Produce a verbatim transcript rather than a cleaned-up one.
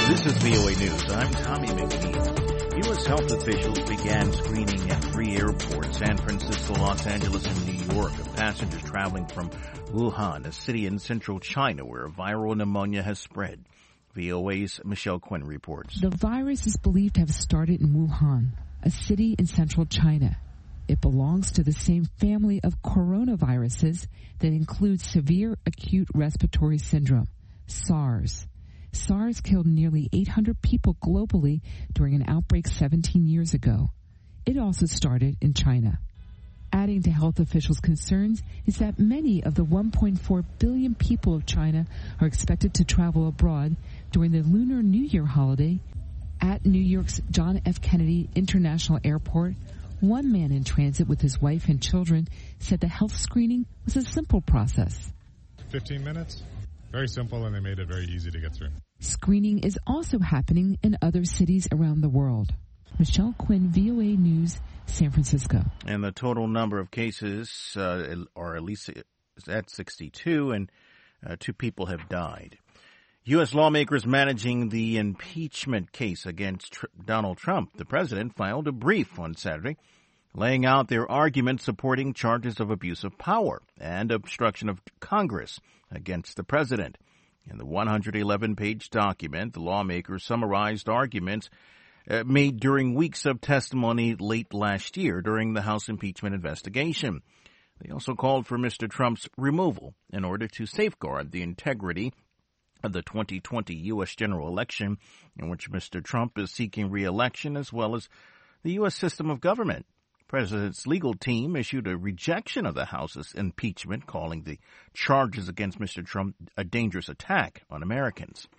This is V O A News. I'm Tommy McNeil. U S health officials began screening at three airports, San Francisco, Los Angeles, and New York, of passengers traveling from Wuhan, a city in central China where viral pneumonia has spread. V O A's Michelle Quinn reports. The virus is believed to have started in Wuhan, a city in central China. It belongs to the same family of coronaviruses that includes severe acute respiratory syndrome, SARS. SARS killed nearly eight hundred people globally during an outbreak seventeen years ago. It also started in China. Adding to health officials' concerns is that many of the one point four billion people of China are expected to travel abroad during the Lunar New Year holiday. At New York's John F. Kennedy International Airport, one man in transit with his wife and children said the health screening was a simple process. fifteen minutes? Very simple, and they made it very easy to get through. Screening is also happening in other cities around the world. Michelle Quinn, V O A News, San Francisco. And the total number of cases uh, are at least at sixty-two, and uh, two people have died. U S lawmakers managing the impeachment case against Tr- Donald Trump. The president filed a brief on Saturday laying out their argument supporting charges of abuse of power and obstruction of Congress against the president. In the one hundred eleven page document, the lawmakers summarized arguments uh, made during weeks of testimony late last year during the House impeachment investigation. They also called for Mister Trump's removal in order to safeguard the integrity of the twenty twenty U S general election, in which Mister Trump is seeking re-election, as well as the U S system of government. The president's legal team issued a rejection of the House's impeachment, calling the charges against Mister Trump a dangerous attack on Americans.